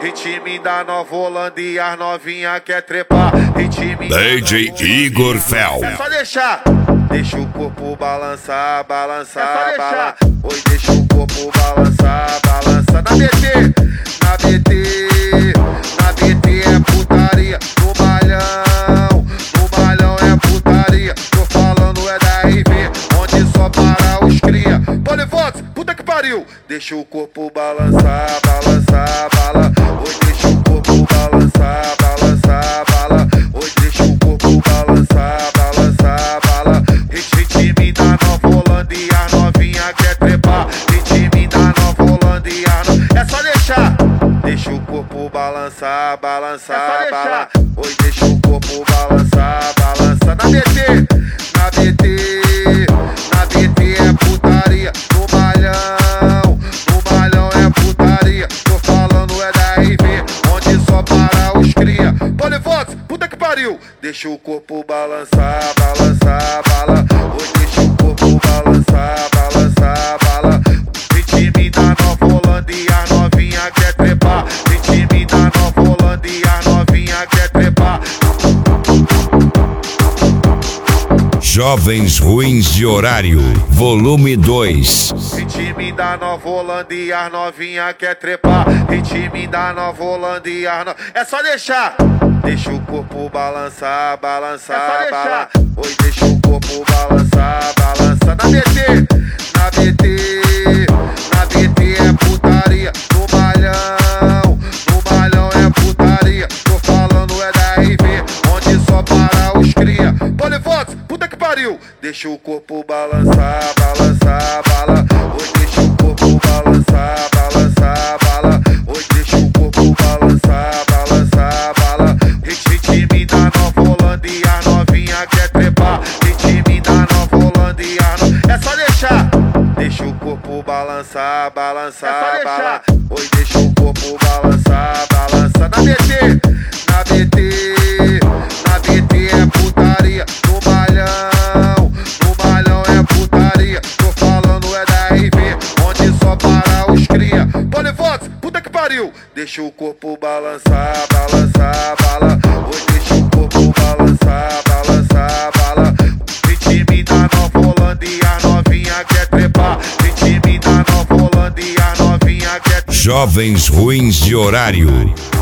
ritmo da Nova Holanda e as novinha quer trepar. Ritmo DJ Igor Fel. É só deixa o corpo balançar, balançar, balançar. Oi, deixa o corpo balançar, balançar. Na BT, na BT, na BT é putaria. No malhão é putaria. Tô falando é da RV, onde só para os cria. Polivox, puta que pariu. Deixa o corpo balançar, balançar, bala. Oi, deixa o corpo balançar, balançar, bala. Oi, deixa o corpo balançar, balançar, bala. Ritmo da Nova Holanda e as novinha quer trepar. Ritmo da Nova Holanda e as é só deixa o corpo balançar, balançar, bala. Oi, deixa o corpo balançar, balançar. Na BT, na BT, na BT é putaria. No malhão é putaria. Tô falando é da RV, onde só para os cria. Polivox, puta que pariu. Deixa o corpo balançar, balançar, bala. Oi, deixa o corpo balançar, balançar, bala. Ritmo da Nova Holanda e as novinha quer trepar. Ritmo da Nova Holanda e as novinha quer trepar. Jovens Ruins de Horário, volume 2. Ritmo da Nova Holanda e as novinha quer trepar. Ritmo da Nova Holanda e as é só deixa o corpo balançar, balançar, bala. Oi, deixa o corpo balançar, balançar. Na BT, na BT, na BT é putaria. No malhão é putaria. Tô falando é da RV, onde só para os cria. Polivox, puta que pariu. Deixa o corpo balançar, balançar, bala. Oi, deixa o corpo balançar, balançar, bala. Oi, deixa o corpo balançar, balançar, bala. Ritmo da Nova Holanda e as novinha quer trepar. Ritmo da Nova Holanda e as é só deixa o corpo balançar, balançar, bala. Oi, deixa o corpo balançar, balançar. Na BT, na BT, na BT é putaria. No malhão é putaria. Tô falando é da RV, onde só para os cria. Polivox, puta que pariu. Deixa o corpo balançar, balançar, bala. Oi, deixa o corpo balançar, balançar, bala. Ritmo da Nova Holanda e as novinha quer trepar. Ritmo da Nova Holanda e as novinha quer trepar. Jovens Ruins de Horário.